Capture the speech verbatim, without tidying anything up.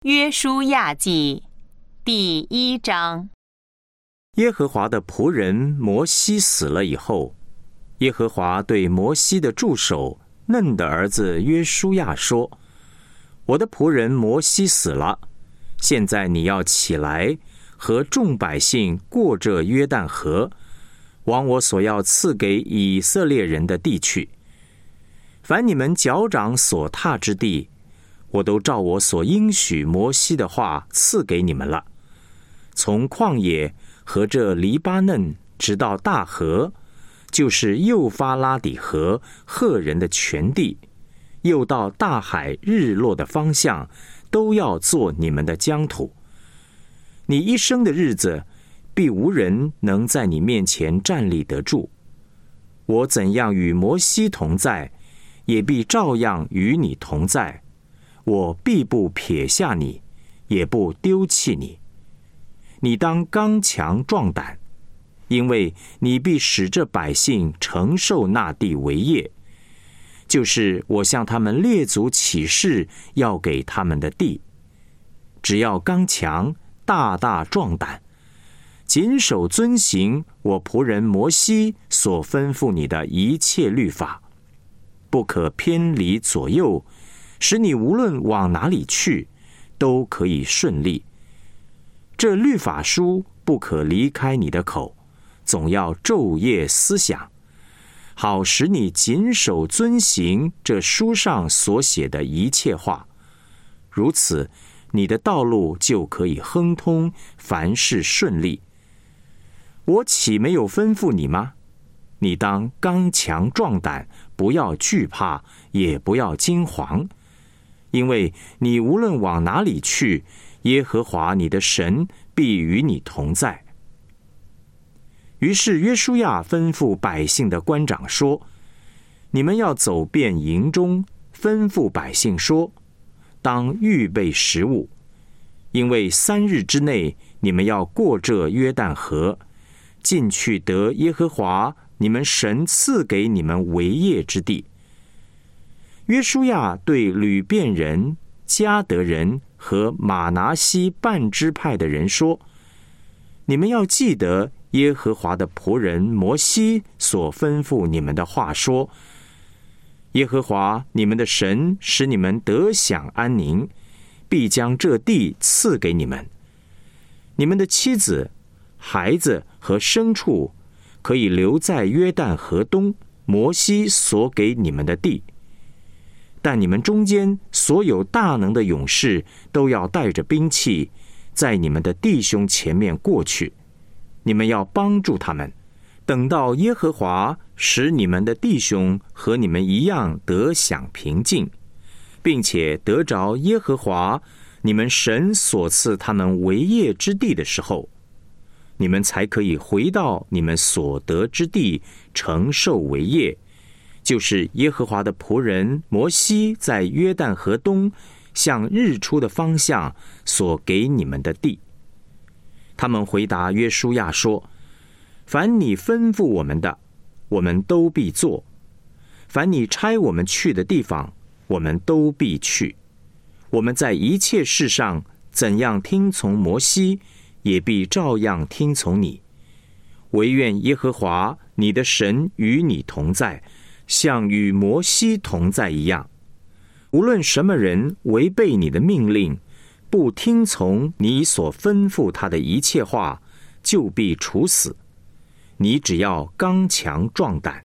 约书亚记第一章。 耶和华的仆人摩西死了以后，耶和华对摩西的助手嫩的儿子约书亚说：我的仆人摩西死了，现在你要起来，和众百姓过这约旦河，往我所要赐给以色列人的地去。凡你们脚掌所踏之地，我都照我所应许摩西的话赐给你们了。从旷野和这黎巴嫩直到大河，就是幼发拉底河赫人的全地，又到大海日落的方向，都要做你们的疆土。你一生的日子，必无人能在你面前站立得住。我怎样与摩西同在，也必照样与你同在。我必不撇下你，也不丢弃你。你当刚强壮胆，因为你必使这百姓承受那地为业，就是我向他们列祖起誓要给他们的地。只要刚强，大大壮胆，谨守遵行我仆人摩西所吩咐你的一切律法，不可偏离左右，使你无论往哪里去，都可以顺利。这律法书不可离开你的口，总要昼夜思想，好使你谨守遵行这书上所写的一切话。如此，你的道路就可以亨通，凡事顺利。我岂没有吩咐你吗？你当刚强壮胆，不要惧怕，也不要惊惶，因为你无论往哪里去，耶和华你的神必与你同在。于是约书亚吩咐百姓的官长说：你们要走遍营中，吩咐百姓说，当预备食物，因为三日之内你们要过这约旦河，进去得耶和华你们神赐给你们为业之地。约书亚对吕遍人、迦得人和玛拿西半支派的人说：你们要记得耶和华的仆人摩西所吩咐你们的话，说：耶和华你们的神使你们得享安宁，必将这地赐给你们。你们的妻子、孩子和牲畜可以留在约旦河东摩西所给你们的地，但你们中间所有大能的勇士都要带着兵器，在你们的弟兄前面过去。你们要帮助他们，等到耶和华使你们的弟兄和你们一样得享平静，并且得着耶和华你们神所赐他们为业之地的时候，你们才可以回到你们所得之地，承受为业，就是耶和华的仆人摩西在约旦河东向日出的方向所给你们的地。他们回答约书亚说：凡你吩咐我们的，我们都必做；凡你差我们去的地方，我们都必去。我们在一切事上怎样听从摩西，也必照样听从你。惟愿耶和华你的神与你同在，像与摩西同在一样。无论什么人违背你的命令，不听从你所吩咐他的一切话，就必处死。你只要刚强壮胆，